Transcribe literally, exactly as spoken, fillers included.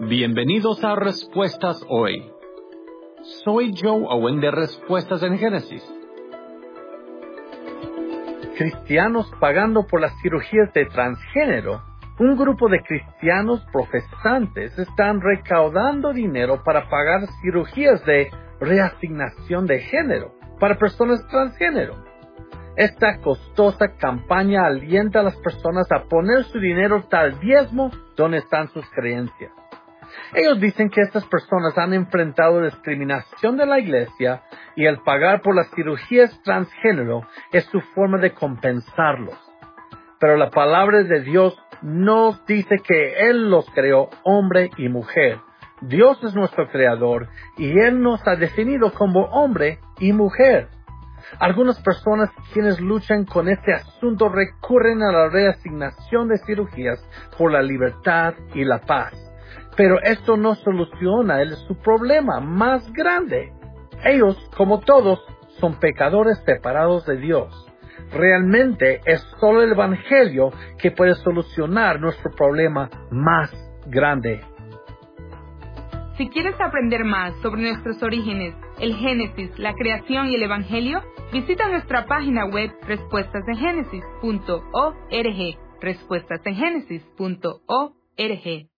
Bienvenidos a Respuestas Hoy. Soy Joe Owen de Respuestas en Génesis. Cristianos pagando por las cirugías de transgénero. Un grupo de cristianos profesantes están recaudando dinero para pagar cirugías de reasignación de género para personas transgénero. Esta costosa campaña alienta a las personas a poner su dinero tal diezmo donde están sus creencias. Ellos dicen que estas personas han enfrentado discriminación de la iglesia y el pagar por las cirugías transgénero es su forma de compensarlos. Pero la palabra de Dios nos dice que Él los creó hombre y mujer. Dios es nuestro creador y Él nos ha definido como hombre y mujer. Algunas personas quienes luchan con este asunto recurren a la reasignación de cirugías por la libertad y la paz. Pero esto no soluciona el, su problema más grande. Ellos, como todos, son pecadores separados de Dios. Realmente es solo el Evangelio que puede solucionar nuestro problema más grande. Si quieres aprender más sobre nuestros orígenes, el Génesis, la creación y el Evangelio, visita nuestra página web respuestas en génesis punto org, respuestas en génesis punto org.